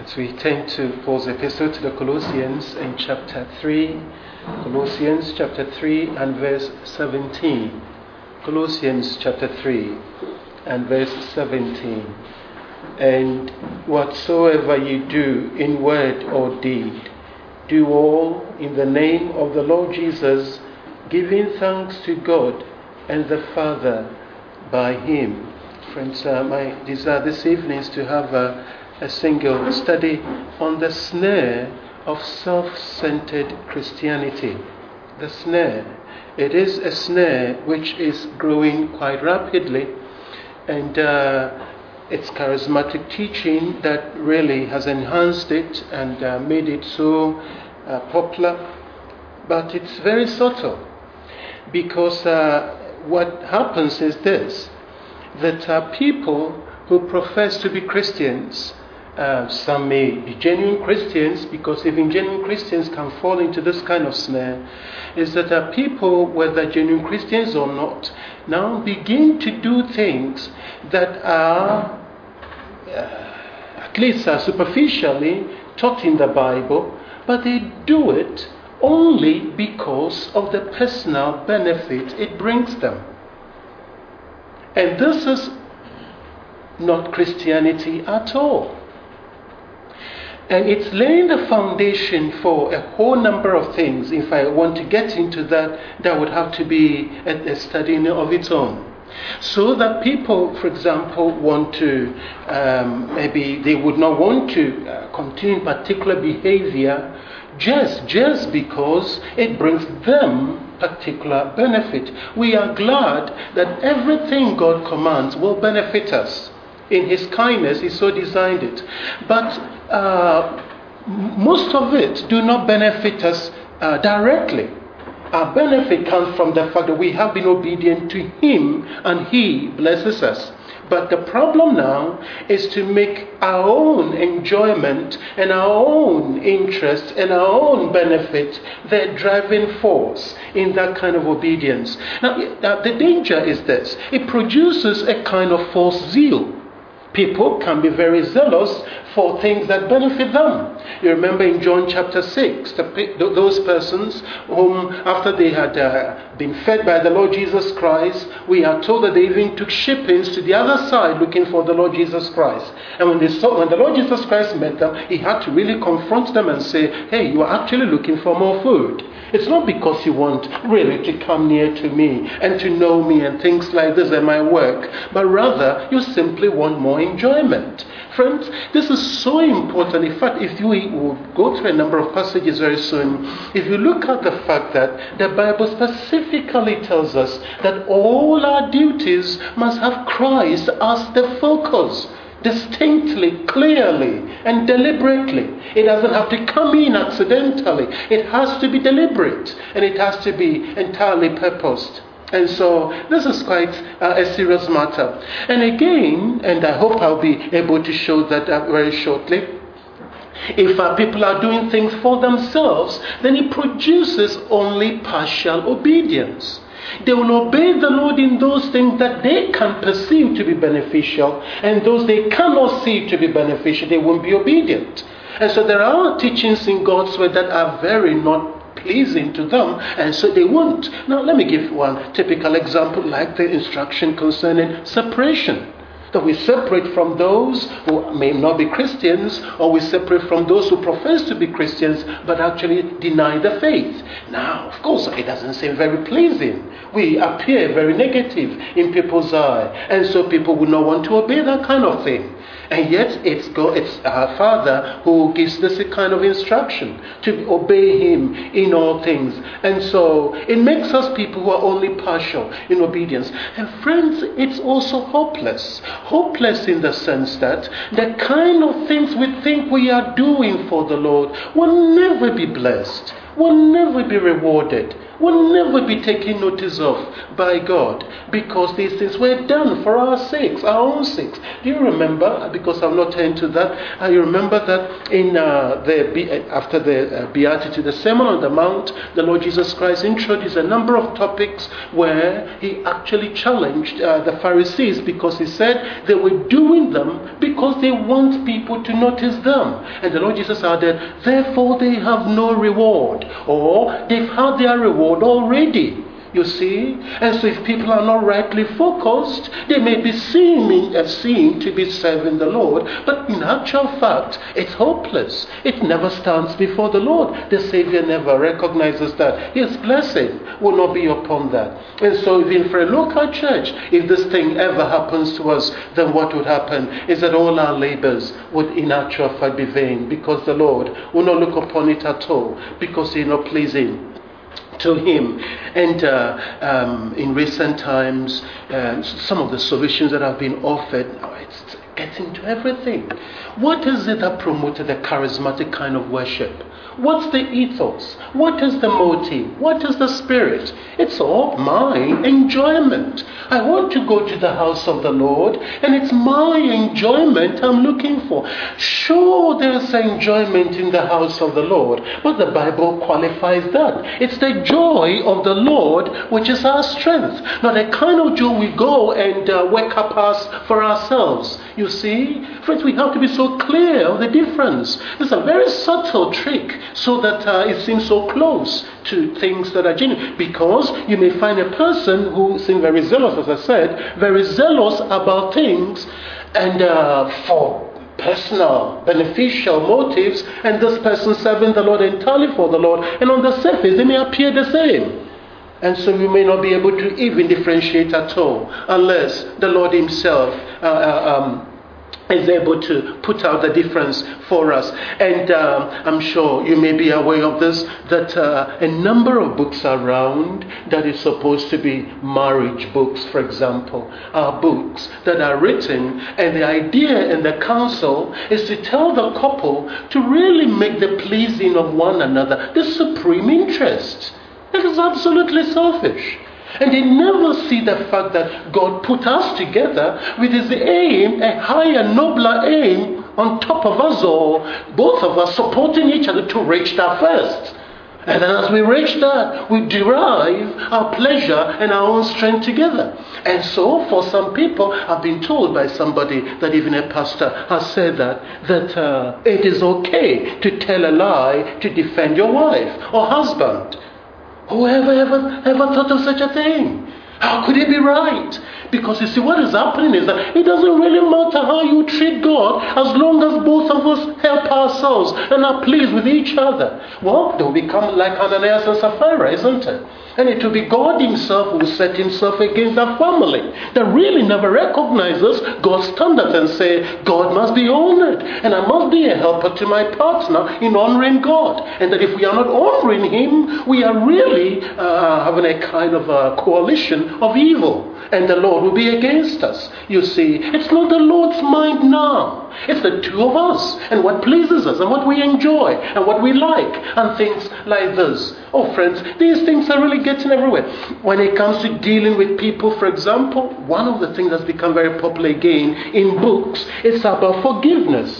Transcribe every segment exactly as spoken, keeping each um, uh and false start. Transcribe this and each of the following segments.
As we turn to Paul's epistle to the Colossians in chapter three, Colossians chapter three and verse seventeen. Colossians chapter three and verse seventeen. And whatsoever you do in word or deed, do all in the name of the Lord Jesus, giving thanks to God and the Father by Him. Friends, uh, my desire this evening is to have a a single study on the snare of self-centered Christianity. The snare. It is a snare which is growing quite rapidly, and uh, it's charismatic teaching that really has enhanced it and uh, made it so uh, popular. But it's very subtle, because uh, what happens is this, that uh, people who profess to be Christians, Uh, some may be genuine Christians, because even genuine Christians can fall into this kind of snare, is that uh, people, whether genuine Christians or not, now begin to do things that are, uh, at least uh, superficially, taught in the Bible, but they do it only because of the personal benefit it brings them. And this is not Christianity at all. And it's laying the foundation for a whole number of things. If I want to get into that, that would have to be a, a study in of its own. So that people, for example, want to, um, maybe they would not want to uh, continue particular behavior just, just because it brings them particular benefit. We are glad that everything God commands will benefit us. In His kindness, He so designed it. But uh, most of it do not benefit us uh, directly. Our benefit comes from the fact that we have been obedient to Him and He blesses us. But the problem now is to make our own enjoyment and our own interest and our own benefit the driving force in that kind of obedience. Now, the danger is this. It produces a kind of false zeal. People can be very zealous for things that benefit them. You remember in John chapter six, the, those persons whom, after they had uh, been fed by the Lord Jesus Christ, we are told that they even took shippings to the other side looking for the Lord Jesus Christ. And when they saw, when the Lord Jesus Christ met them, He had to really confront them and say, hey, you are actually looking for more food. It's not because you want really to come near to me and to know me and things like this and my work, but rather you simply want more enjoyment. Friends, this is so important. In fact, if you will go through a number of passages very soon, if you look at the fact that the Bible specifically tells us that all our duties must have Christ as the focus, distinctly, clearly, and deliberately. It doesn't have to come in accidentally. It has to be deliberate, and it has to be entirely purposed. And so this is quite uh, a serious matter. And again, and I hope I'll be able to show that uh, very shortly, if uh, people are doing things for themselves, then it produces only partial obedience. They will obey the Lord in those things that they can perceive to be beneficial, and those they cannot see to be beneficial, they won't be obedient. And so there are teachings in God's word that are very not pleasing to them, and so they won't. Now let me give one typical example, like the instruction concerning separation. That we separate from those who may not be Christians, or we separate from those who profess to be Christians but actually deny the faith. Now, of course, it doesn't seem very pleasing. We appear very negative in people's eye, and so people would not want to obey that kind of thing. And yet it's God, it's our Father who gives this kind of instruction to obey Him in all things. And so it makes us people who are only partial in obedience. And friends, it's also hopeless. Hopeless in the sense that the kind of things we think we are doing for the Lord will never be blessed, will never be rewarded. will never be taken notice of by God, because these things were done for our sakes, our own sakes. Do you remember? Because I'm not into that. I remember that in uh, the after the uh, Beatitude, the Sermon on the Mount, the Lord Jesus Christ introduced a number of topics where he actually challenged uh, the Pharisees, because he said they were doing them because they want people to notice them. And the Lord Jesus added, therefore they have no reward, or they've had their reward already. You see? And so if people are not rightly focused, they may be seeming uh, seen to be serving the Lord, but in actual fact, it's hopeless. It never stands before the Lord. The Savior never recognizes that. His blessing will not be upon that. And so even for a local church, if this thing ever happens to us, then what would happen is that all our labors would in actual fact be vain, because the Lord will not look upon it at all, because He's not pleasing to Him. And uh, um, in recent times, uh, some of the solutions that have been offered, oh, it's getting to everything. What is it that promoted the charismatic kind of worship? What's the ethos? What is the motive? What is the spirit? It's all my enjoyment. I want to go to the house of the Lord, and it's my enjoyment I'm looking for. Sure, there's enjoyment in the house of the Lord, but the Bible qualifies that. It's the joy of the Lord which is our strength, not the kind of joy we go and uh, work up us for ourselves. You see? Friends, we have to be so clear of the difference. It's a very subtle trick, so that uh, it seems so close to things that are genuine. Because you may find a person who seems very zealous, as I said, very zealous about things, and uh, for personal, beneficial motives, and this person serving the Lord entirely for the Lord, and on the surface they may appear the same. And so we may not be able to even differentiate at all, unless the Lord Himself uh, uh, um, is able to put out the difference for us. And um, I'm sure you may be aware of this, that uh, a number of books are around that is supposed to be marriage books, for example, are books that are written, and the idea and the counsel is to tell the couple to really make the pleasing of one another the supreme interest. That is absolutely selfish. And they never see the fact that God put us together with His aim, a higher, nobler aim on top of us all, both of us supporting each other to reach that first. And then as we reach that, we derive our pleasure and our own strength together. And so for some people, I've been told by somebody that even a pastor has said that, that uh, it is okay to tell a lie to defend your wife or husband. Whoever ever, ever thought of such a thing? How could it be right? Because you see, what is happening is that it doesn't really matter how you treat God, as long as both of us help ourselves and are pleased with each other. Well, they'll become like Ananias and Sapphira, isn't it? And it will be God Himself who will set Himself against that family that really never recognizes God's standard and say, God must be honored, and I must be a helper to my partner in honoring God. And that if we are not honoring Him, we are really uh, having a kind of a coalition of evil. And the Lord will be against us. You see, it's not the Lord's mind now. It's the two of us, and what pleases us, and what we enjoy, and what we like, and things like this. Oh, friends, these things are really getting everywhere. When it comes to dealing with people, for example, one of the things that's become very popular again in books is about forgiveness.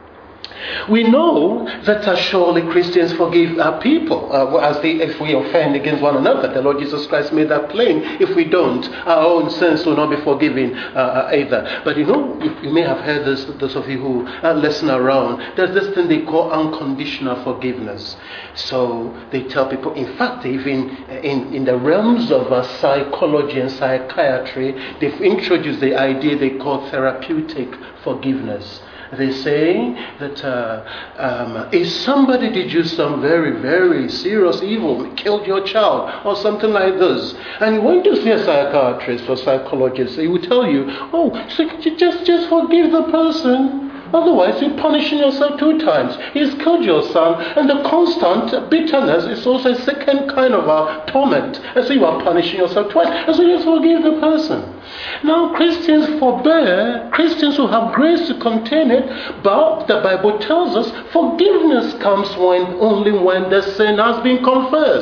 We know that uh, surely Christians forgive our people uh, as they, if we offend against one another. The Lord Jesus Christ made that plain. If we don't, our own sins will not be forgiven uh, either. But you know, you, you may have heard this, those of you who uh, listen around, there's this thing they call unconditional forgiveness. So they tell people, in fact, even in, in the realms of uh, psychology and psychiatry, they've introduced the idea they call therapeutic forgiveness. They say that uh, um, if somebody did you some very, very serious evil, killed your child, or something like this, and you went to see a psychiatrist or psychologist, he would tell you, oh, so just, just forgive the person. Otherwise, you're punishing yourself two times. He's killed your son, and the constant bitterness is also a second kind of a torment. And so you are punishing yourself twice. And so you just forgive the person. Now, Christians forbear, Christians who have grace to contain it, but the Bible tells us forgiveness comes when only when the sin has been confessed.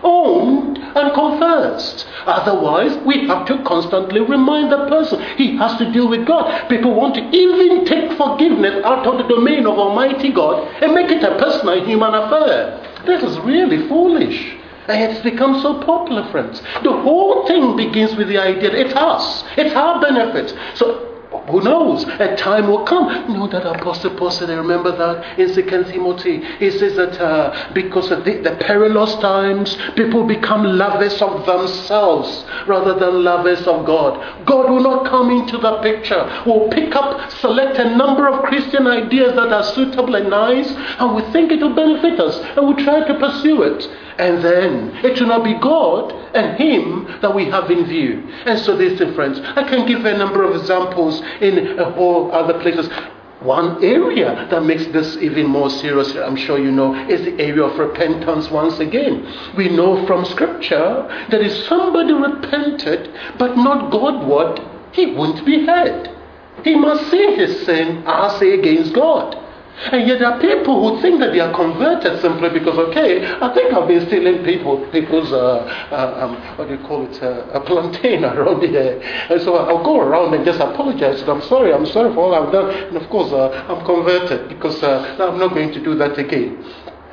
owned and confessed. Otherwise, we have to constantly remind the person he has to deal with God. People want to even take forgiveness out of the domain of Almighty God and make it a personal human affair. This is really foolish. And yet it's become so popular, friends. The whole thing begins with the idea that it's us. It's our benefit. So who knows? A time will come. You know that Apostle Paul said, I remember that in Second Timothy. He says that uh, because of the, the perilous times, people become lovers of themselves rather than lovers of God. God will not come into the picture. We'll pick up, select a number of Christian ideas that are suitable and nice, and we think it will benefit us, and we try to pursue it. And then it will not be God and Him that we have in view. And so listen, friends, I can give a number of examples in a whole other places. One area that makes this even more serious, I'm sure you know, is the area of repentance once again. We know from Scripture that if somebody repented but not Godward, he won't be heard. He must see his sin as against God. And yet there are people who think that they are converted simply because, okay, I think I've been stealing people, people's, uh, uh, um, what do you call it, uh, a plantain around here. And so I'll go around and just apologize. I'm sorry, I'm sorry for all I've done. And of course, uh, I'm converted because uh, I'm not going to do that again.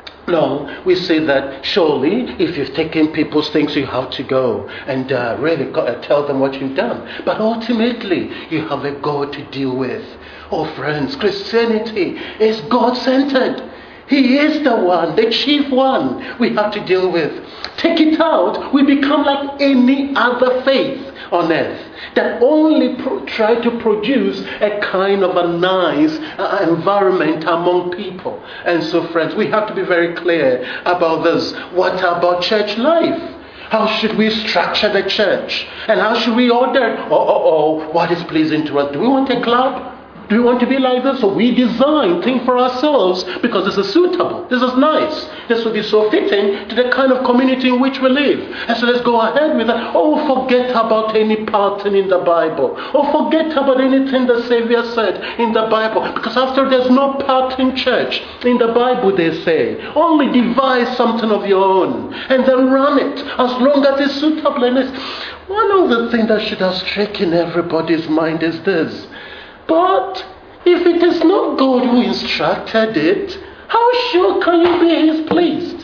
No, we say that surely if you've taken people's things, you have to go and uh, really tell them what you've done. But ultimately, you have a God to deal with. Oh friends, Christianity is God-centered. He is the one, the chief one we have to deal with. Take it out, we become like any other faith on earth that only pro- try to produce a kind of a nice uh, environment among people. And so friends, we have to be very clear about this. What about church life? How should we structure the church? And how should we order? Oh, oh, oh, what is pleasing to us? Do we want a club? Do we want to be like this? So we design things for ourselves because this is suitable. This is nice. This will be so fitting to the kind of community in which we live. And so let's go ahead with that. Oh, forget about any pattern in the Bible. Oh, forget about anything the Savior said in the Bible. Because after there's no pattern church in the Bible, they say. Only devise something of your own and then run it as long as it's suitable. And it's one of the things that should have stricken everybody's mind is this. But if it is not God who instructed it, how sure can you be His pleased?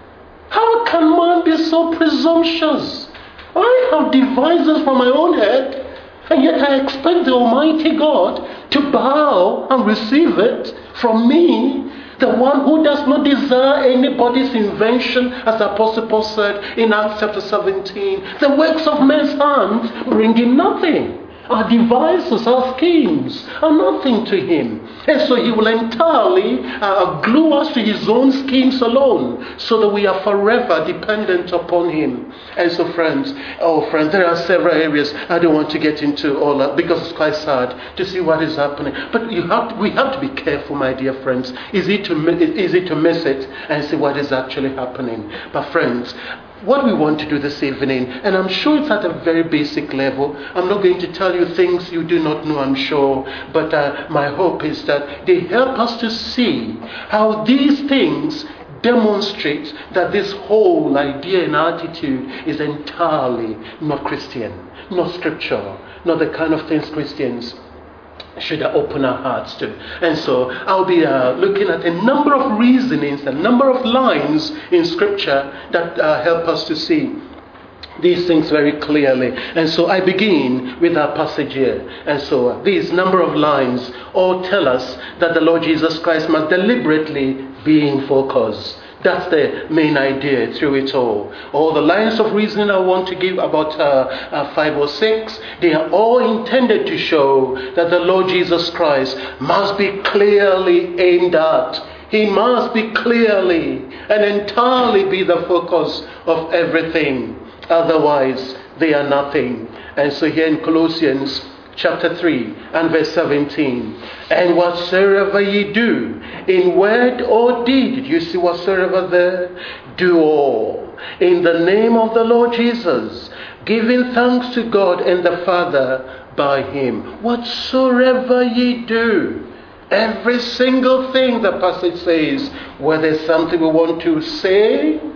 How can man be so presumptuous? I have devised this for my own head, and yet I expect the Almighty God to bow and receive it from me, the one who does not desire anybody's invention, as the Apostle Paul said in Acts chapter seventeen. The works of men's hands bring in nothing. Our devices, our schemes are nothing to Him. And so He will entirely uh, glue us to His own schemes alone so that we are forever dependent upon Him. And so friends, oh friends, there are several areas I don't want to get into all that because it's quite sad to see what is happening. But you have to, we have to be careful, my dear friends. Easy to, easy to miss it and see what is actually happening. But friends, what we want to do this evening, and I'm sure it's at a very basic level. I'm not going to tell you things you do not know, I'm sure. But uh, my hope is that they help us to see how these things demonstrate that this whole idea and attitude is entirely not Christian, not scriptural, not the kind of things Christians should open our hearts to. And so I'll be uh, looking at a number of reasonings, a number of lines in Scripture that uh, help us to see these things very clearly. And so I begin with our passage here. And so uh, these number of lines all tell us that the Lord Jesus Christ must deliberately be in focus. That's the main idea through it all. All the lines of reasoning I want to give, about uh, uh, five or six, they are all intended to show that the Lord Jesus Christ must be clearly aimed at. He must be clearly and entirely be the focus of everything. Otherwise, they are nothing. And so here in Colossians chapter three and verse seventeen, and whatsoever ye do in word or deed, you see whatsoever there, do all in the name of the Lord Jesus, giving thanks to God and the Father by Him. Whatsoever ye do, every single thing the passage says, whether it's something we want to say,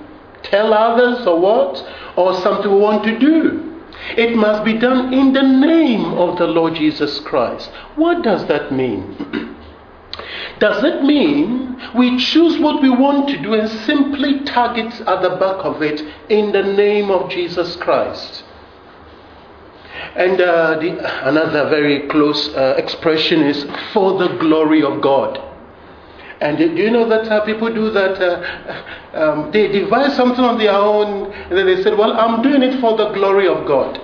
tell others or what? Or something we want to do. It must be done in the name of the Lord Jesus Christ. What does that mean? Does it mean we choose what we want to do and simply target at the back of it in the name of Jesus Christ? And uh, the, another very close uh, expression is for the glory of God. And do you know that uh, people do that? Uh, um, they devise something on their own, and then they say, well, I'm doing it for the glory of God.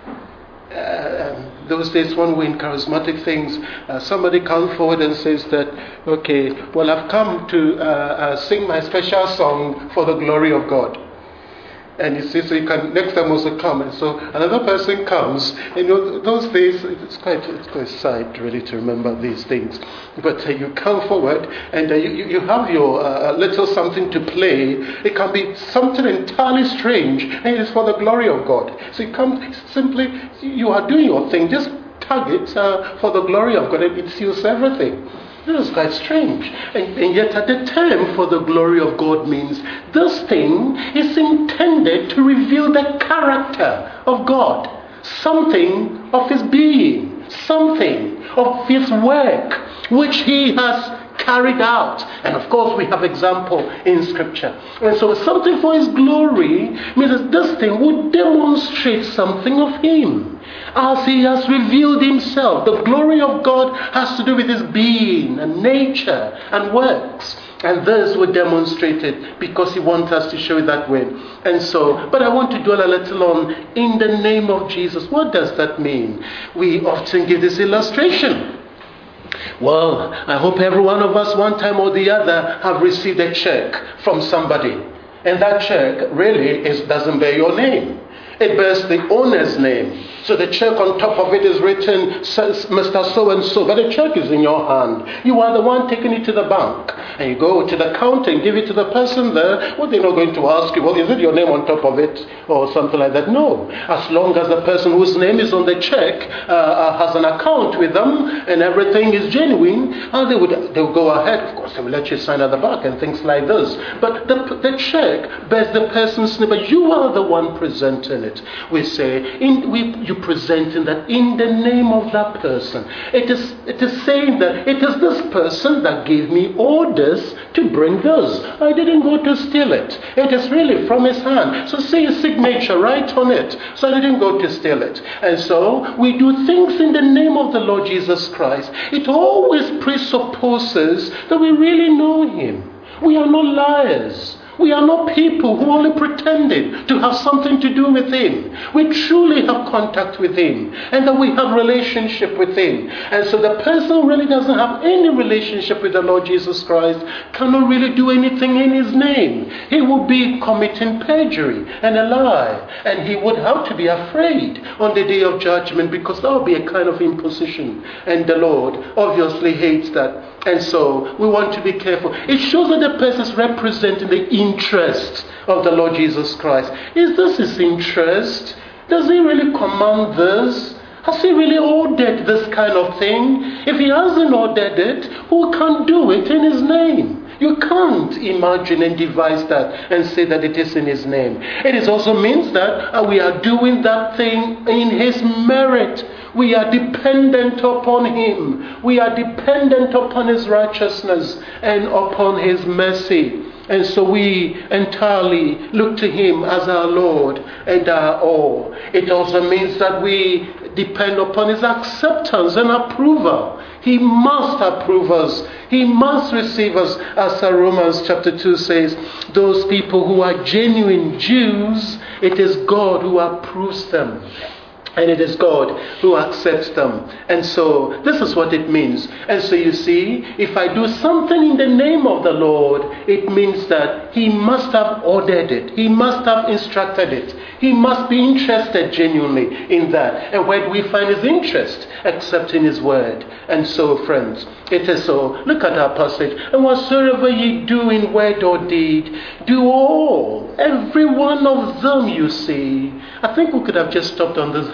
Uh, um, those days when we're in charismatic things, uh, somebody comes forward and says that, okay, well, I've come to uh, uh, sing my special song for the glory of God. And you see, so you can next time also come. And so another person comes. And you know, those days, it's quite it's quite sad really to remember these things. But uh, you come forward and uh, you, you have your uh, little something to play. It can be something entirely strange, and it is for the glory of God. So you come simply, you are doing your thing. Just tag it uh, for the glory of God, and it seals everything. This is quite strange. And, and yet at the time, for the glory of God means this thing is intended to reveal the character of God. Something of his being. Something of his work which he has carried out. And of course we have example in scripture. And so something for his glory means that this thing would demonstrate something of him as he has revealed himself. The glory of God has to do with his being and nature and works. And this would demonstrate it because he wants us to show it that way. And so, but I want to dwell a little on in the name of Jesus. What does that mean? We often give this illustration. Well, I hope every one of us one time or the other have received a check from somebody. And that check really is, doesn't bear your name. It bears the owner's name. So the check on top of it is written, Mister So-and-so, but the check is in your hand. You are the one taking it to the bank. And you go to the counter and give it to the person there. Well, they're not going to ask you, well, is it your name on top of it? Or something like that. No. As long as the person whose name is on the check uh, has an account with them and everything is genuine, uh, they would they'll go ahead. Of course, they will let you sign at the back and things like this. But the, the check bears the person's name, but you are the one presenting it. We say, in, we, you presenting that in the name of that person. It is, it is saying that it is this person that gave me orders to bring this. I didn't go to steal it. It is really from his hand. So see his signature right on it. So I didn't go to steal it. And so we do things in the name of the Lord Jesus Christ. It always presupposes that we really know him. We are not liars. We are not people who only pretended to have something to do with him. We truly have contact with him, and that we have relationship with him. And so the person who really doesn't have any relationship with the Lord Jesus Christ cannot really do anything in his name. He will be committing perjury and a lie, and he would have to be afraid on the day of judgment, because that would be a kind of imposition. And the Lord obviously hates that. And so we want to be careful. It shows that the person is representing the interest of the Lord Jesus Christ. Is this his interest? Does he really command this? Has he really ordered this kind of thing? If he hasn't ordered it, who can do it in his name? You can't imagine and devise that and say that it is in his name. It is also means that uh, we are doing that thing in his merit. We are dependent upon him. We are dependent upon his righteousness and upon his mercy. And so we entirely look to him as our Lord and our all. It also means that we depend upon his acceptance and approval. He must approve us. He must receive us, as Romans chapter two says. Those people who are genuine Jews, it is God who approves them. And it is God who accepts them. And so this is what it means. And so you see, if I do something in the name of the Lord, it means that he must have ordered it. He must have instructed it. He must be interested genuinely in that. And where do we find his interest? Except in his word. And so, friends, it is so. Look at our passage. And whatsoever ye do in word or deed, do all, every one of them, you see. I think we could have just stopped on this verse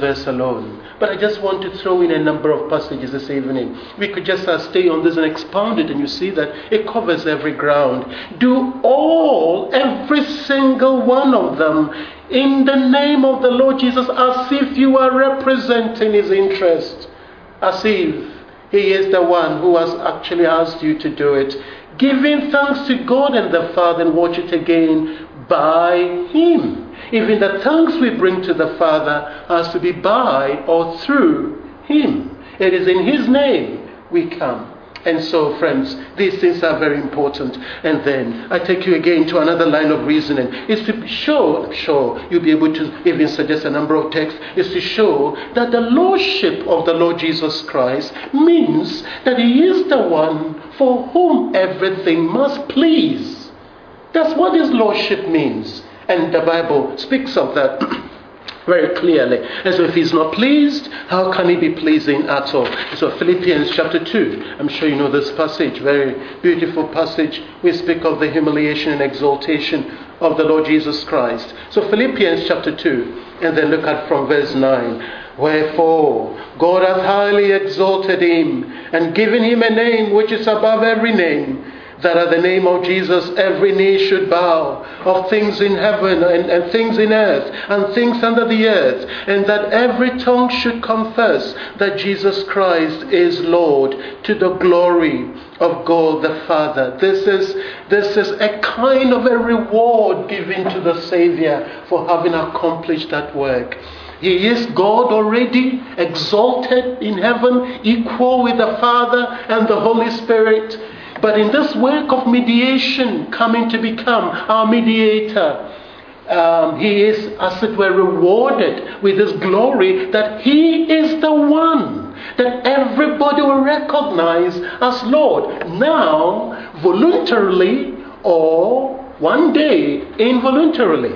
verse alone. But I just want to throw in a number of passages this evening. We could just uh, stay on this and expound it, and you see that it covers every ground. Do all, every single one of them, in the name of the Lord Jesus, as if you are representing his interest. As if he is the one who has actually asked you to do it. Giving thanks to God and the Father, and watch it again, by him. Even the thanks we bring to the Father has to be by or through him. It is in his name we come. And so, friends, these things are very important. And then I take you again to another line of reasoning. It's to show, I'm sure you'll be able to even suggest a number of texts, is to show that the Lordship of the Lord Jesus Christ means that he is the one for whom everything must please. That's what his Lordship means. And the Bible speaks of that very clearly. And so if he's not pleased, how can he be pleasing at all? So Philippians chapter two, I'm sure you know this passage, very beautiful passage. We speak of the humiliation and exaltation of the Lord Jesus Christ. So Philippians chapter two, and then look at from verse nine. Wherefore God hath highly exalted him, and given him a name which is above every name, that at the name of Jesus every knee should bow, of things in heaven and, and things in earth and things under the earth, and that every tongue should confess that Jesus Christ is Lord, to the glory of God the Father. This is, this is a kind of a reward given to the Savior for having accomplished that work. He is God already, exalted in heaven, equal with the Father and the Holy Spirit. But in this work of mediation, coming to become our mediator, um, he is, as it were, rewarded with this glory that he is the one that everybody will recognize as Lord. Now, voluntarily, or one day involuntarily.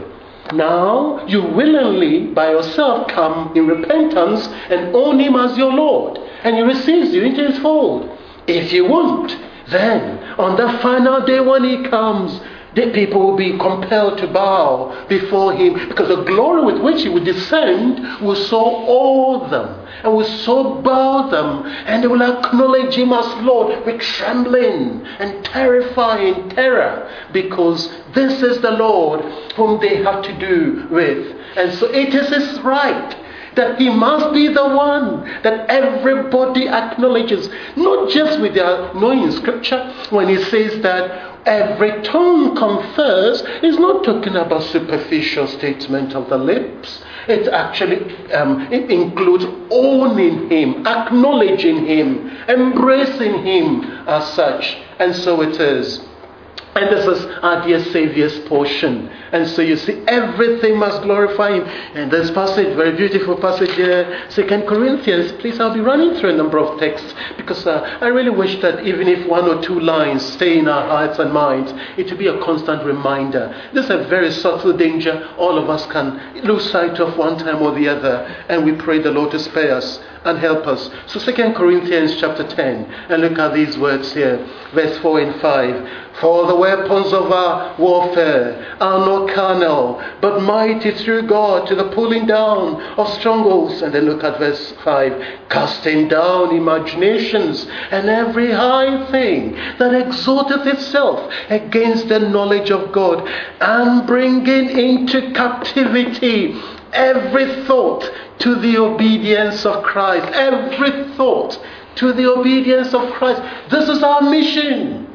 Now, you willingly, by yourself, come in repentance and own him as your Lord. And he receives you into his fold. If you won't, then, on the final day when he comes, the people will be compelled to bow before him, because the glory with which he will descend will so awe them and will so bow them, and they will acknowledge him as Lord with trembling and terrifying terror, because this is the Lord whom they have to do with. And so it is his right that he must be the one that everybody acknowledges, not just with their knowing in Scripture, when he says that every tongue confess, is not talking about superficial statement of the lips. It actually um, it includes owning him, acknowledging him, embracing him as such. And so it is. And this is our dear Saviour's portion. And so you see, everything must glorify him. And this passage, very beautiful passage here, Second Corinthians. Please, I'll be running through a number of texts, because uh, I really wish that even if one or two lines stay in our hearts and minds, it will be a constant reminder. This is a very subtle danger all of us can lose sight of one time or the other. And we pray the Lord to spare us and help us. So Second Corinthians chapter ten, and look at these words here, verse four and five. For the weapons of our warfare are not carnal, but mighty through God to the pulling down of strongholds. And then look at verse five. Casting down imaginations and every high thing that exalteth itself against the knowledge of God, and bringing into captivity every thought to the obedience of Christ. Every thought to the obedience of Christ. This is our mission.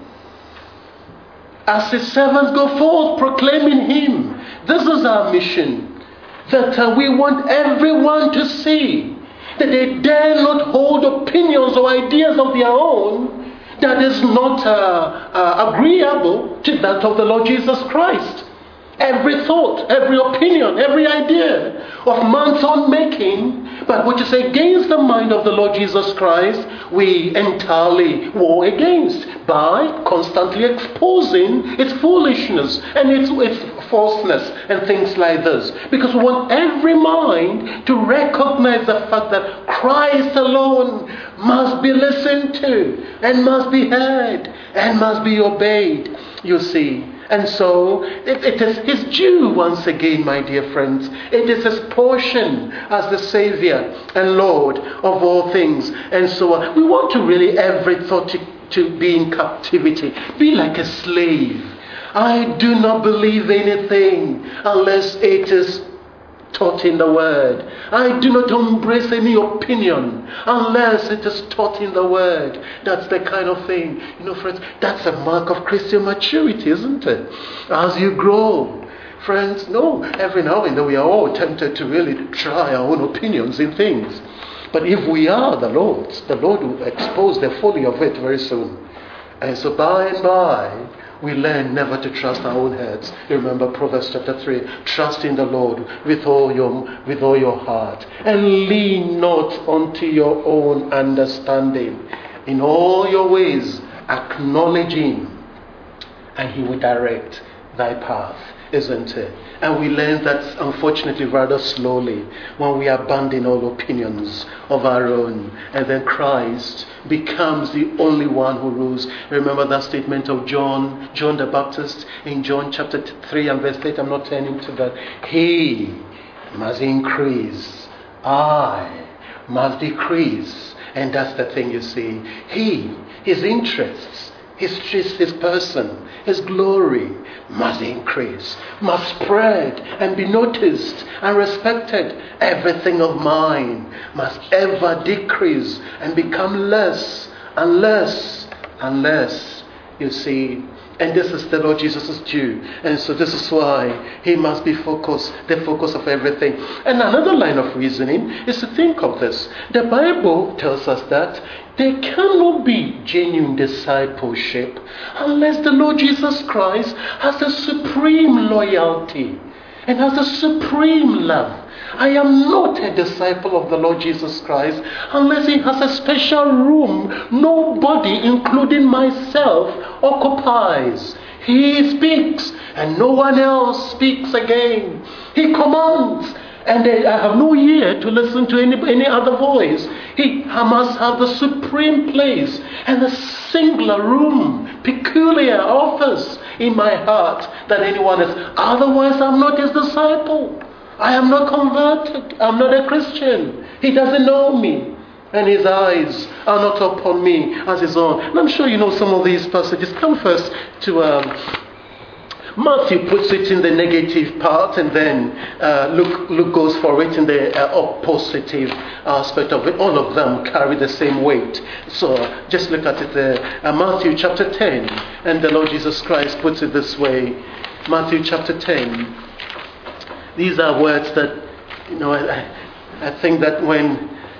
As his servants go forth proclaiming him, this is our mission. That uh, we want everyone to see that they dare not hold opinions or ideas of their own that is not uh, uh, agreeable to that of the Lord Jesus Christ. Every thought, every opinion, every idea of man's own making, but which is against the mind of the Lord Jesus Christ, we entirely war against by constantly exposing its foolishness and its, its falseness and things like this. Because we want every mind to recognize the fact that Christ alone must be listened to and must be heard and must be obeyed, you see. And so it, it is his due once again, my dear friends. It is his portion as the Savior and Lord of all things. And so uh, we want to really every thought to, to be in captivity. Be like a slave. I do not believe anything unless it is taught in the Word. I do not embrace any opinion unless it is taught in the Word. That's the kind of thing, you know, friends, that's a mark of Christian maturity, isn't it? As you grow, friends, no, every now and then we are all tempted to really try our own opinions in things. But if we are the Lord's, the Lord will expose the folly of it very soon. And so by and by, we learn never to trust our own heads. You remember Proverbs chapter three. Trust in the Lord with all your with all your heart, and lean not unto your own understanding. In all your ways acknowledge him, and he will direct thy path, isn't it? And we learn that, unfortunately, rather slowly, when we abandon all opinions of our own, and then Christ becomes the only one who rules. Remember that statement of John, John the Baptist, in John chapter three and verse eight. I'm not turning to that. He must increase, I must decrease. And that's the thing, you see. He, his interests, His, his person, his glory must increase, must spread and be noticed and respected. Everything of mine must ever decrease and become less and less and less, you see. And this is the Lord Jesus' due. And so this is why he must be focused, the focus of everything. And another line of reasoning is to think of this. The Bible tells us that there cannot be genuine discipleship unless the Lord Jesus Christ has the supreme loyalty and has the supreme love. I am not a disciple of the Lord Jesus Christ unless he has a special room nobody, including myself, occupies. He speaks and no one else speaks again. He commands and I have no ear to listen to any, any other voice. He must have the supreme place and the singular room, peculiar office in my heart that anyone is. Otherwise, I'm not his disciple. I am not converted. I'm not a Christian. He doesn't know me. And his eyes are not upon me as his own. And I'm sure you know some of these passages. Come first to um, Matthew puts it in the negative part, and then uh, Luke, Luke goes for it in the uh, positive aspect of it. All of them carry the same weight. So just look at it there. Uh, Matthew chapter ten, and the Lord Jesus Christ puts it this way. Matthew chapter ten. These are words that, you know, I, I think that when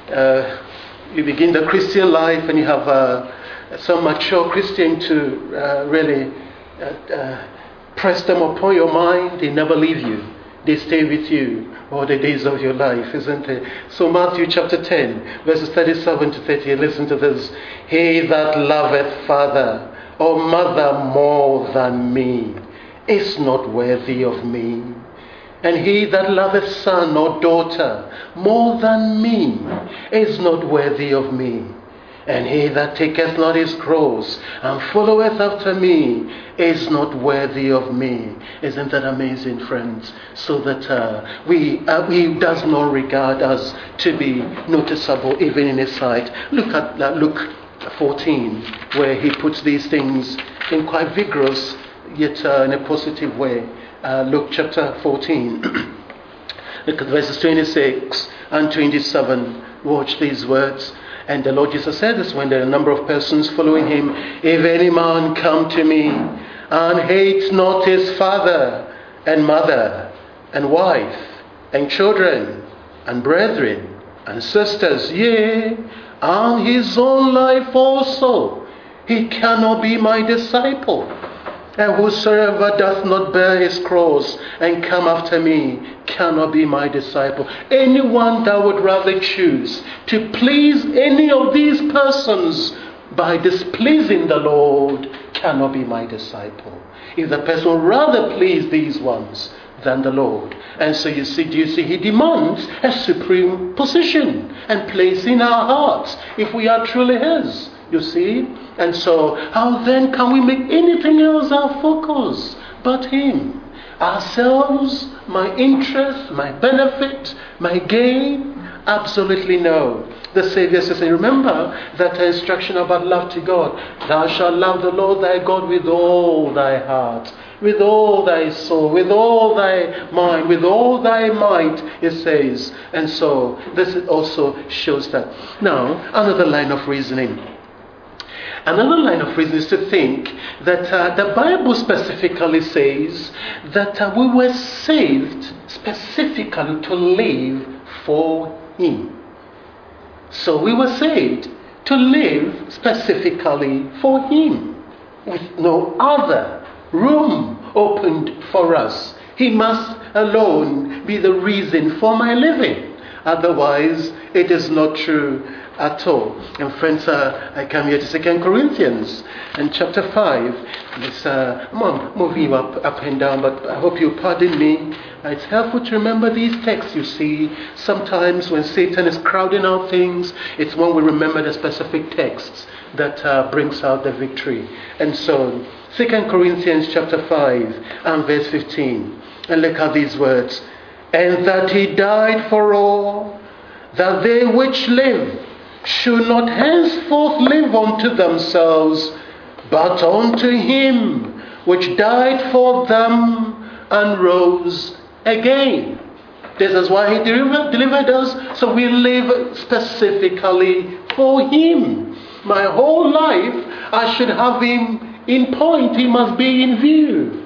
uh, you begin the Christian life and you have uh, some mature Christian to uh, really uh, uh, press them upon your mind, they never leave you. They stay with you all the days of your life, isn't it? So Matthew chapter ten, verses thirty-seven to thirty, listen to this. He that loveth father or mother more than me is not worthy of me. And he that loveth son or daughter more than me is not worthy of me. And he that taketh not his cross and followeth after me is not worthy of me. Isn't that amazing, friends? So that uh, we uh, he does not regard us to be noticeable even in his sight. Look at uh, Luke fourteen, where he puts these things in quite vigorous, yet uh, in a positive way. Uh, Luke chapter fourteen. Look at verses twenty-six and twenty-seven. Watch these words. And the Lord Jesus said this when there are a number of persons following him. If any man come to me and hate not his father and mother and wife and children and brethren and sisters, yea, and his own life also, he cannot be my disciple. And whosoever doth not bear his cross and come after me cannot be my disciple. Anyone that would rather choose to please any of these persons by displeasing the Lord cannot be my disciple. If the person would rather please these ones than the Lord. And so you see, do you see, he demands a supreme position and place in our hearts if we are truly his. You see? And so, how then can we make anything else our focus? but him. Ourselves, my interest, my benefit, my gain? Absolutely no. The Savior says, and remember that instruction about love to God. Thou shalt love the Lord thy God with all thy heart, with all thy soul, with all thy mind, with all thy might, it says. And so this also shows that. Now, another line of reasoning. Another line of reason is to think that uh, the Bible specifically says that uh, we were saved specifically to live for Him. So we were saved to live specifically for Him, with no other room opened for us. He must alone be the reason for my living. Otherwise, it is not true at all. And friends, uh, I come here to Second Corinthians and chapter five. It's, uh, I'm moving up, up and down, but I hope you pardon me. Uh, it's helpful to remember these texts, you see. Sometimes when Satan is crowding out things, it's when we remember the specific texts that uh, brings out the victory. And so, Second Corinthians chapter five and verse fifteen. And look at these words. And that he died for all, that they which live should not henceforth live unto themselves, but unto him which died for them and rose again. This is why he delivered, delivered us, so we live specifically for him. My whole life, I should have him in point. He must be in view.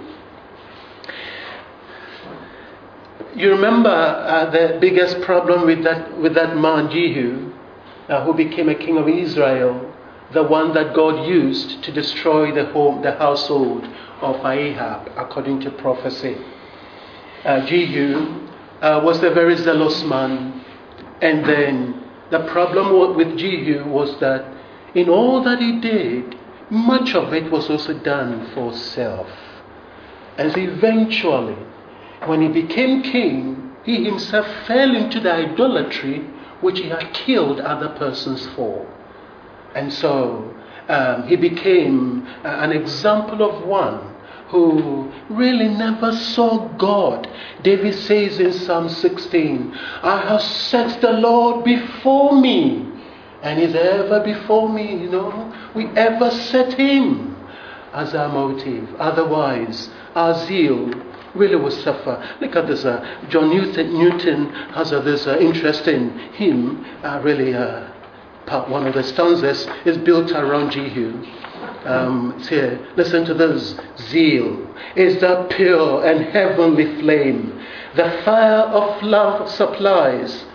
You remember uh, the biggest problem with that with that man Jehu, uh, who became a king of Israel, the one that God used to destroy the home, the household of Ahab, according to prophecy. Uh, Jehu uh, was a very zealous man, and then the problem with Jehu was that in all that he did, much of it was also done for self. And so eventually, when he became king, he himself fell into the idolatry which he had killed other persons for. And so um, he became uh, an example of one who really never saw God. David says in Psalm sixteen, I have set the Lord before me, and he's ever before me, you know. We ever set him as our motive. Otherwise, our zeal really will suffer. Look at this. Uh, John Newton, Newton has uh, this uh, interesting hymn. Uh, really, uh, part one of the stanzas is built around Jehu. Um, it's here. Listen to this. Zeal is the pure and heavenly flame the fire of love supplies,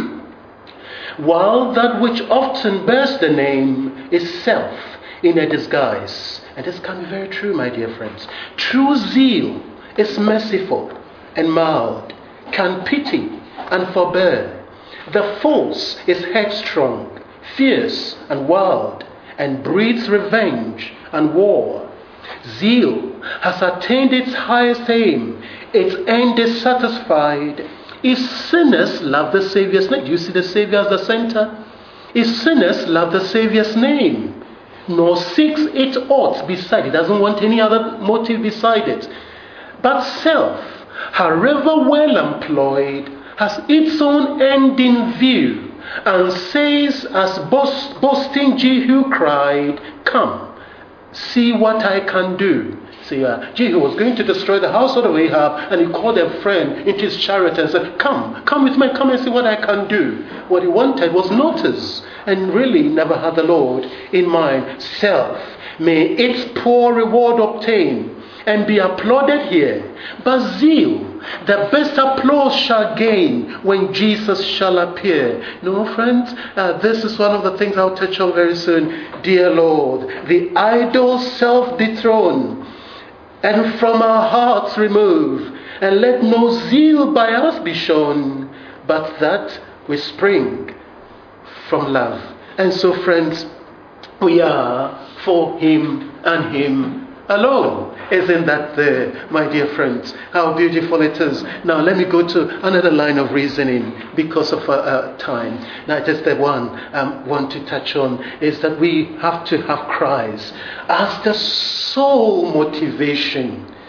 while that which often bears the name is self in a disguise. And this can be very true, my dear friends. True zeal is merciful and mild, can pity and forbear. The false is headstrong, fierce and wild, and breeds revenge and war. Zeal has attained its highest aim. Its end is satisfied. If sinners love the Savior's name, do you see the Savior as the center? If sinners love the Savior's name, nor seeks its ought beside it, doesn't want any other motive beside it, but self, however well employed, has its own end in view, and says, as boast, boasting Jehu cried, come, see what I can do. See, uh, Jehu was going to destroy the household of Ahab, and he called a friend into his chariot and said, come, come with me, come and see what I can do. What he wanted was notice, and really never had the Lord in mind. Self, may its poor reward obtain, and be applauded here. But zeal, the best applause shall gain when Jesus shall appear. No, friends, uh, this is one of the things I'll touch on very soon. Dear Lord, the idol self dethrone, and from our hearts remove, and let no zeal by us be shown, but that we spring from love. And so, friends, we are for him and him alone. Isn't that there, my dear friends? How beautiful it is. Now let me go to another line of reasoning because of uh, uh, time. Now just the one I um, want to touch on is that we have to have Christ as the sole motivation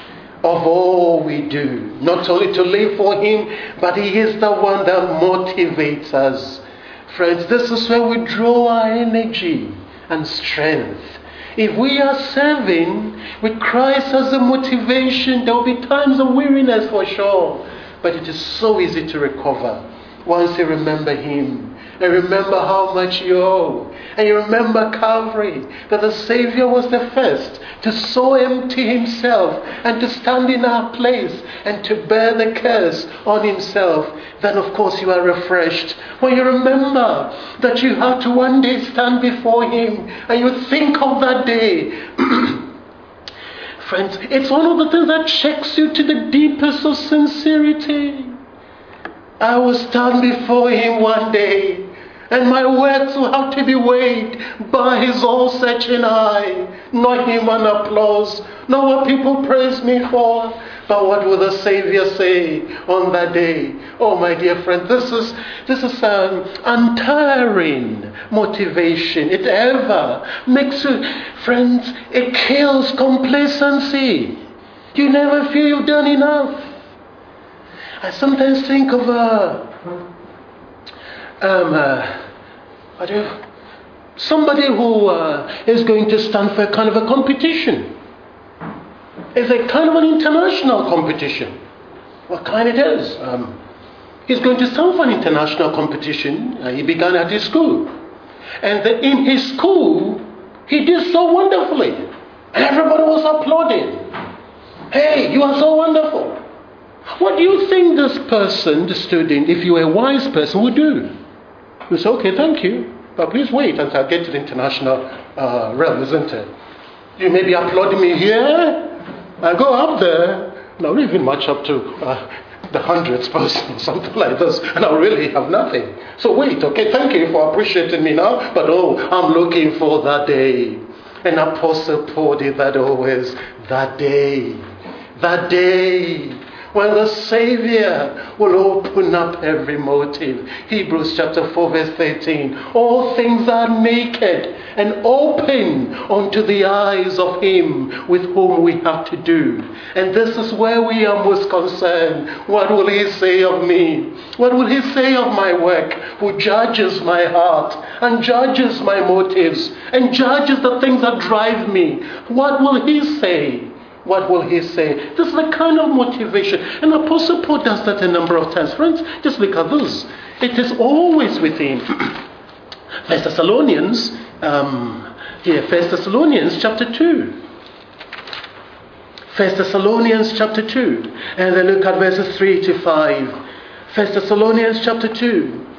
of all we do. Not only to live for Him, but He is the one that motivates us. Friends, this is where we draw our energy and strength. If we are serving with Christ as a motivation, there will be times of weariness for sure. But it is so easy to recover once you remember Him. And remember how much you owe. And you remember Calvary, that the Savior was the first to so empty Himself and to stand in our place and to bear the curse on Himself. Then of course you are refreshed. When you remember that you have to one day stand before Him and you think of that day. Friends, it's one of the things that checks you to the deepest of sincerity. I will stand before Him one day, and my words will have to be weighed by His all-searching eye. Not human applause, not what people praise me for, but what will the Savior say on that day? Oh, my dear friend, this is this is an untiring motivation. It ever makes you, friends, it kills complacency. You never feel you've done enough. I sometimes think of uh, um, uh, what do, somebody who uh, is going to stand for a kind of a competition. It's a kind of an international competition. What kind it is? Um, he's going to stand for an international competition. Uh, he began at his school. And the, in his school, he did so wonderfully. And everybody was applauding. Hey, you are so wonderful. What do you think this person, the student, if you were a wise person, would do? You say, okay, thank you, but please wait until I get to the international uh, realm, isn't it? You may be applauding me here, I go up there, not even much up to uh, the hundredth person or something like this, and I'll really have nothing. So wait, okay, thank you for appreciating me now, but oh, I'm looking for that day. And Apostle Paul did that always, that day, that day. When the Savior will open up every motive. Hebrews chapter four verse thirteen. All things are naked and open unto the eyes of Him with whom we have to do. And this is where we are most concerned. What will He say of me? What will He say of my work? Who judges my heart and judges my motives and judges the things that drive me. What will He say? What will He say? This is the kind of motivation. And Apostle Paul does that a number of times. Friends, just look at this. It is always within. First Thessalonians, um, here, First Thessalonians chapter two. First Thessalonians chapter two. And then look at verses three to five. First Thessalonians chapter two.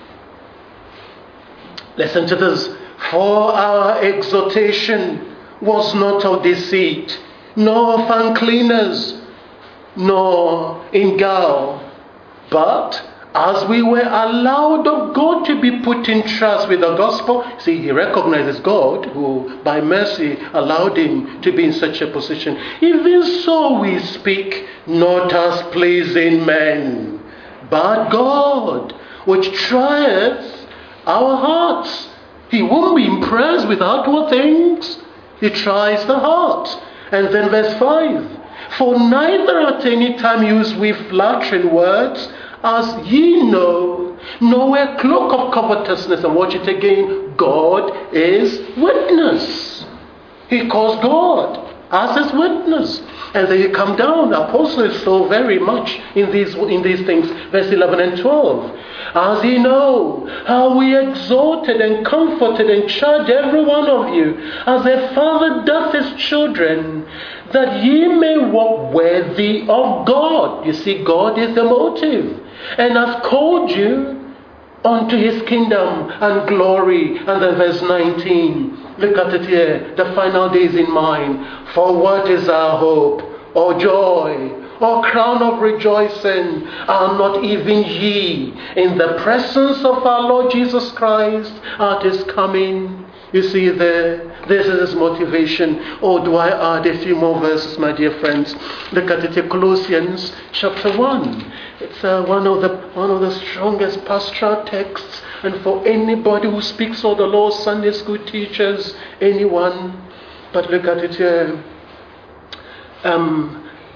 Listen to this. For our exhortation was not of deceit, nor of uncleanness, nor in guile, but as we were allowed of God to be put in trust with the gospel. See, he recognizes God who by mercy allowed him to be in such a position. Even so we speak, not as pleasing men, but God, which trieth our hearts. He won't be impressed with outward things. He tries the heart. And then verse five. For neither at any time use we flattering words, as ye know, nor a cloak of covetousness. And watch it again. God is witness. He calls God as his witness. And then you come down. The apostle is so very much in these in these things. Verse eleven and twelve. As ye know how we exhorted and comforted and charged every one of you, as a father doth his children, that ye may walk worthy of God. You see, God is the motive, and hath called you unto his kingdom and glory. And then verse nineteen. Look at it here. The final days in mind. For what is our hope, or joy, or crown of rejoicing? Are not even ye in the presence of our Lord Jesus Christ at his coming? You see there, this is his motivation. Oh, do I add a few more verses, my dear friends? Look at it in Colossians chapter one. It's uh, one of the one of the strongest pastoral texts, and for anybody who speaks of the Lord, Sunday school teachers, anyone. But look at it here. Um,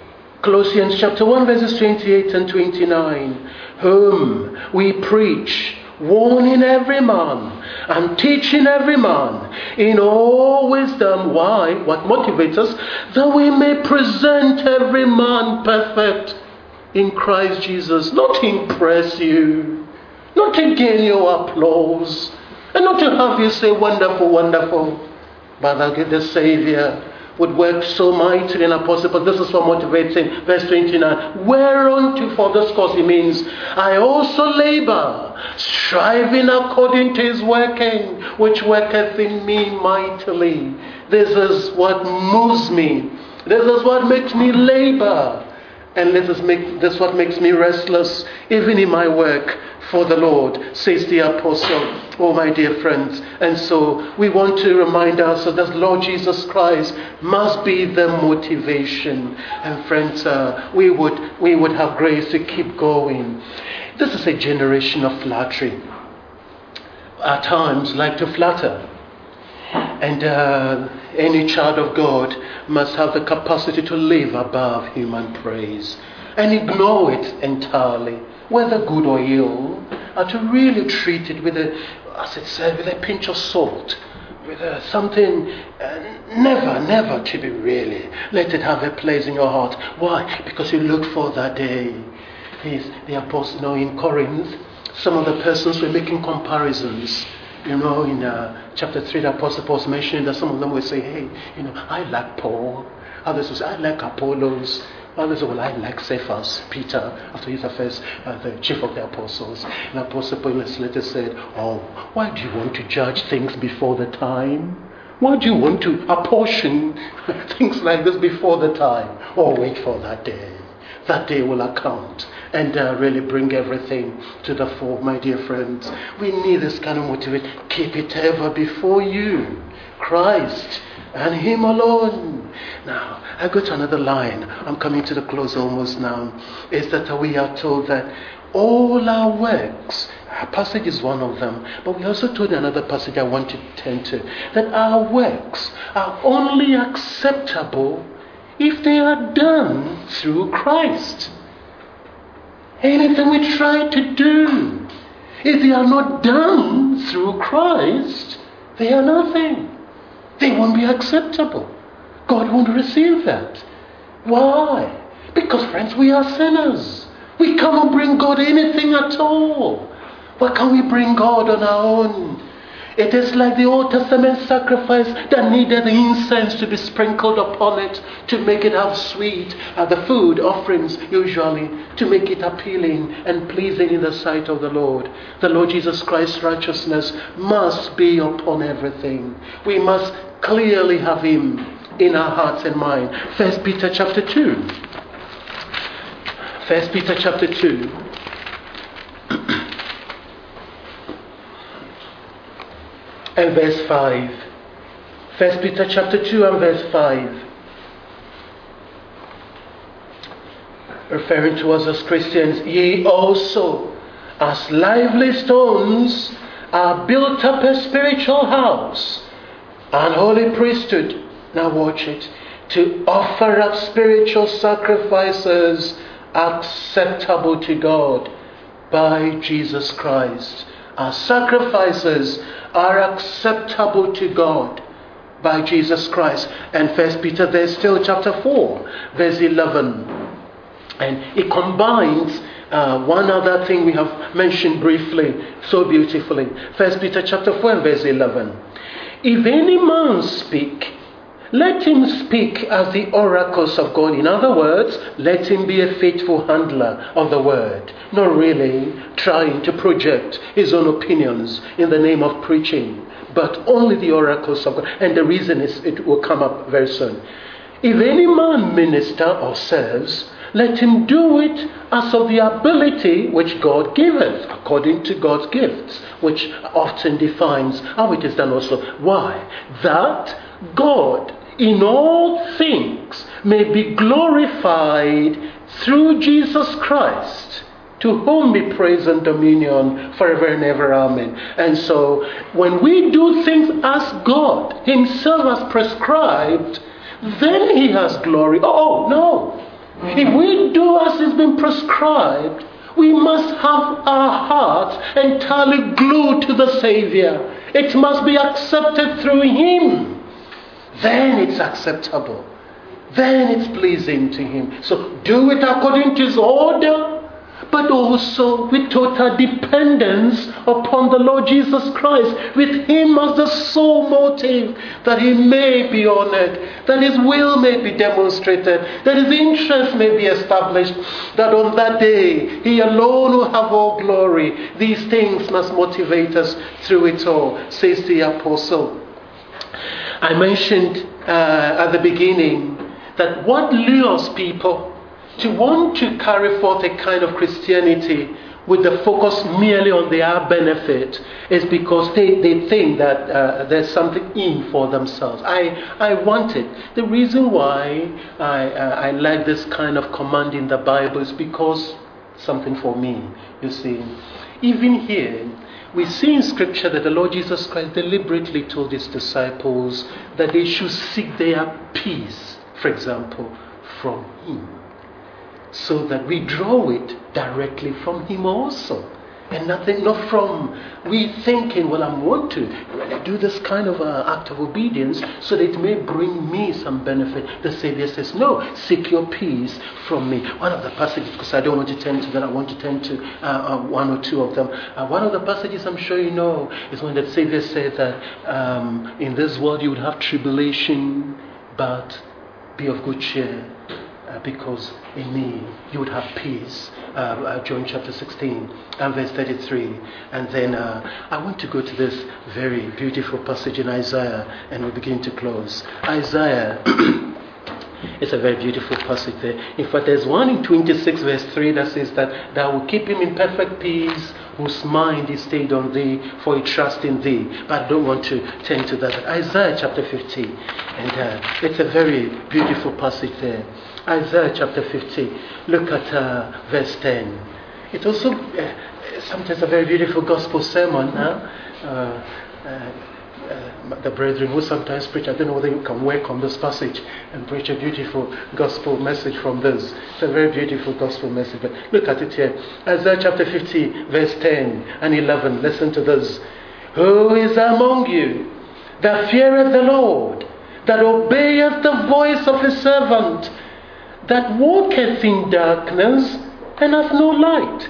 Colossians chapter one, verses twenty-eight and twenty-nine. Whom we preach, warning every man and teaching every man in all wisdom. Why? What motivates us? That we may present every man perfect in Christ Jesus. Not to impress you, not to gain your applause, and not to have you say, wonderful, wonderful, but that the Savior would work so mightily in Apostle Paul. This is what motivates him. Verse twenty-nine. Whereunto for this cause, he means, I also labor, striving according to his working, which worketh in me mightily. This is what moves me. This is what makes me labor. And this is make, this is what makes me restless, even in my work for the Lord, says the apostle. Oh, my dear friends. And so we want to remind ourselves that Lord Jesus Christ must be the motivation. And friends, uh, we would we would have grace to keep going. This is a generation of flattery. At times, like to flatter. And uh, any child of God must have the capacity to live above human praise and ignore it entirely, whether good or ill, and to really treat it with a, as it said, with a pinch of salt, with a, something, uh, never, never to be really. Let it have a place in your heart. Why? Because you look for that day. He's, the apostle, you know, in Corinth, some of the persons were making comparisons. You know, in uh, chapter three, the Apostle Paul was mentioning that some of them will say, hey, you know, I like Paul. Others will say, I like Apollos. Others will, well, I like Cephas, Peter, after he's the first, uh, the chief of the apostles. And the Apostle Paul in his letter said, oh, why do you want to judge things before the time? Why do you want to apportion things like this before the time? Or wait for that day. That day will account and uh, really bring everything to the fore, my dear friends. We need this kind of motivation. Keep it ever before you. Christ and Him alone. Now, I go to another line. I'm coming to the close almost now. Is that we are told that all our works, our passage is one of them, but we also told another passage I want to turn to, that our works are only acceptable if they are done through Christ. Anything we try to do, if they are not done through Christ, they are nothing. They won't be acceptable. God won't receive that. Why? Because, friends, we are sinners. We cannot bring God anything at all. What can we bring God on our own? It is like the Old Testament sacrifice that needed the incense to be sprinkled upon it to make it have sweet, uh, the food offerings usually, to make it appealing and pleasing in the sight of the Lord. The Lord Jesus Christ's righteousness must be upon everything. We must clearly have Him in our hearts and mind. First Peter chapter two. First Peter chapter two. And verse five. First Peter chapter two and verse five. Referring to us as Christians, ye also, as lively stones, are built up a spiritual house, an holy priesthood. Now watch it. To offer up spiritual sacrifices acceptable to God by Jesus Christ. Our sacrifices are acceptable to God by Jesus Christ. And First Peter, there's still chapter four, verse eleven. And it combines uh, one other thing we have mentioned briefly, so beautifully. First Peter chapter four and verse eleven. If any man speak, let him speak as the oracles of God. In other words, let him be a faithful handler of the word, not really trying to project his own opinions in the name of preaching, but only the oracles of God. And the reason is, it will come up very soon. If any man minister or serves, let him do it as of the ability which God giveth, according to God's gifts, which often defines how it is done also. Why? That God in all things may be glorified through Jesus Christ, to whom be praise and dominion forever and ever. Amen. And so, when we do things as God Himself has prescribed, then He has glory. Oh, no. If we do as has been prescribed, we must have our hearts entirely glued to the Savior. It must be accepted through Him. Then it's acceptable. Then it's pleasing to Him. So do it according to His order, but also with total dependence upon the Lord Jesus Christ, with Him as the sole motive, that He may be honored, that His will may be demonstrated, that His interest may be established, that on that day He alone will have all glory. These things must motivate us through it all, says the Apostle. I mentioned uh, at the beginning that what lures people to want to carry forth a kind of Christianity with the focus merely on their benefit is because they, they think that uh, there's something in for themselves. I, I want it. The reason why I, uh, I like this kind of command in the Bible is because something for me, you see. Even here, we see in Scripture that the Lord Jesus Christ deliberately told His disciples that they should seek their peace, for example, from Him, so that we draw it directly from Him also, and nothing, not from we thinking, well, I want to really do this kind of uh, act of obedience so that it may bring me some benefit. The Savior says, no, seek your peace from me. One of the passages, because I don't want to turn to that, I want to turn to uh, uh, one or two of them. Uh, one of the passages I'm sure you know is when the Savior said that um, in this world you would have tribulation, but be of good cheer. Uh, because in me you would have peace. Uh, uh, John chapter sixteen and verse thirty-three. And then uh, I want to go to this very beautiful passage in Isaiah, and we begin to close. Isaiah, it's a very beautiful passage there. In fact, there's one in twenty-six verse three that says that thou will keep him in perfect peace, whose mind is stayed on thee, for he trusts in thee. But I don't want to turn to that. Isaiah chapter fifty, and uh, it's a very beautiful passage there. Isaiah chapter fifty, look at uh, verse ten. It's also uh, sometimes a very beautiful gospel sermon. Huh? Uh, uh, uh, the brethren who sometimes preach, I don't know whether you can work on this passage and preach a beautiful gospel message from this. It's a very beautiful gospel message. But look at it here. Isaiah chapter fifty, verse ten and eleven. Listen to this. Who is among you that feareth the Lord, that obeyeth the voice of His servant, that walketh in darkness and hath no light?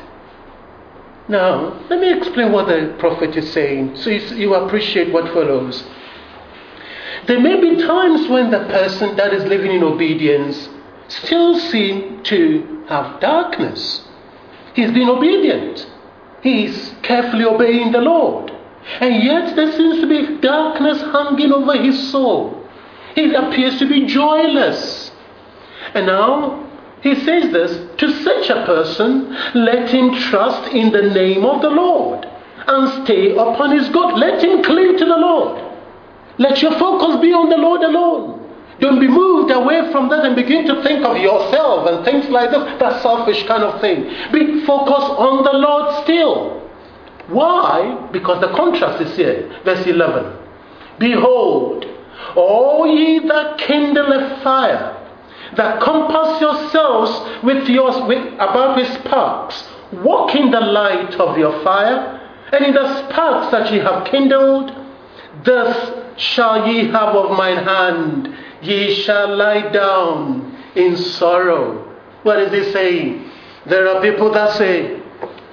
Now, let me explain what the prophet is saying so you, you appreciate what follows. There may be times when the person that is living in obedience still seems to have darkness. He's been obedient. He's carefully obeying the Lord. And yet there seems to be darkness hanging over his soul. He appears to be joyless. And now, he says this, to such a person, let him trust in the name of the Lord and stay upon His God. Let him cling to the Lord. Let your focus be on the Lord alone. Don't be moved away from that and begin to think of yourself and things like this, that selfish kind of thing. Be focused on the Lord still. Why? Because the contrast is here. Verse eleven. Behold, all ye that kindle a fire, that compass yourselves with your with, about with sparks, walk in the light of your fire, and in the sparks that ye have kindled, thus shall ye have of mine hand, ye shall lie down in sorrow. What is he saying? There are people that say,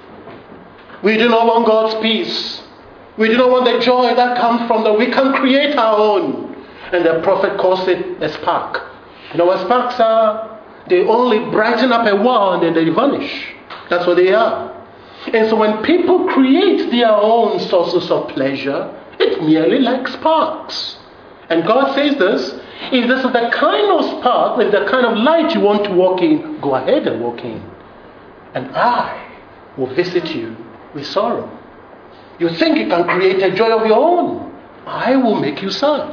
we do not want God's peace. We do not want the joy that comes from that. We can create our own. And the prophet calls it a spark. You know what sparks are? They only brighten up a wall and then they vanish. That's what they are. And so when people create their own sources of pleasure, it's merely like sparks. And God says this, if this is the kind of spark, if the kind of light you want to walk in, go ahead and walk in. And I will visit you with sorrow. You think you can create a joy of your own. I will make you sad.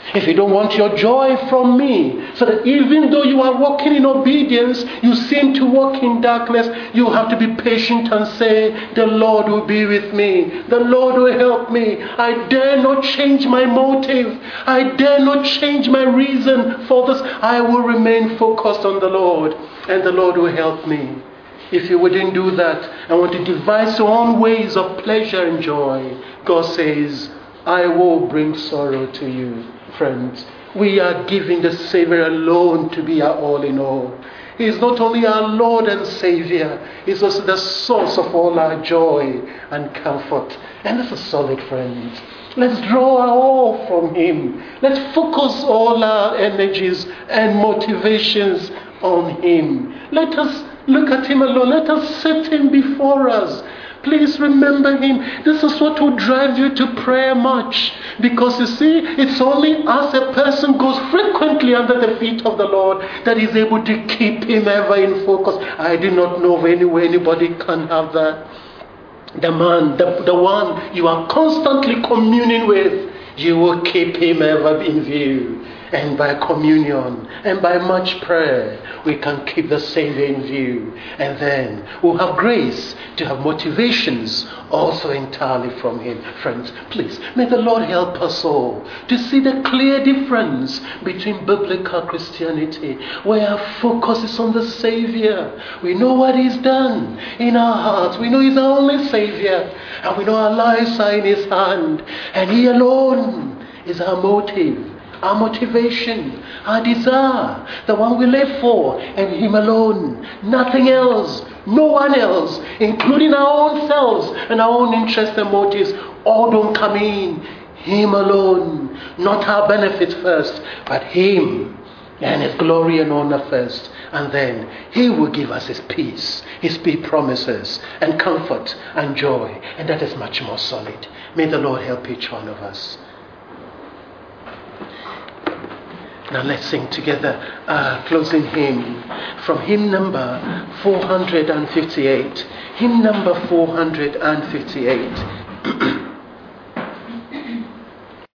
If you don't want your joy from me, so that even though you are walking in obedience, you seem to walk in darkness, you have to be patient and say, the Lord will be with me. The Lord will help me. I dare not change my motive. I dare not change my reason for this. I will remain focused on the Lord, and the Lord will help me. If you wouldn't do that and want to devise your own ways of pleasure and joy, God says, I will bring sorrow to you. Friends, we are giving the Savior alone to be our all in all. He is not only our Lord and Savior, He is also the source of all our joy and comfort. And that's a solid friend. Let's draw our all from Him. Let's focus all our energies and motivations on Him. Let us look at Him alone. Let us set Him before us. Please remember Him. This is what will drive you to prayer much. Because you see, it's only as a person goes frequently under the feet of the Lord that He's able to keep Him ever in focus. I do not know of any way anybody can have that. The man, the, the one you are constantly communing with, you will keep Him ever in view. And by communion and by much prayer, we can keep the Savior in view. And then we'll have grace to have motivations also entirely from Him. Friends, please, may the Lord help us all to see the clear difference between biblical Christianity, where our focus is on the Savior. We know what He's done in our hearts. We know He's our only Savior. And we know our lives are in His hand. And He alone is our motive, our motivation, our desire, the one we live for, and Him alone. Nothing else, no one else, including our own selves and our own interests and motives, all don't come in. Him alone, not our benefits first, but Him and His glory and honor first. And then He will give us His peace, His peace promises, and comfort and joy. And that is much more solid. May the Lord help each one of us. Now let's sing together a closing hymn from hymn number four hundred fifty-eight. Hymn number four hundred fifty-eight.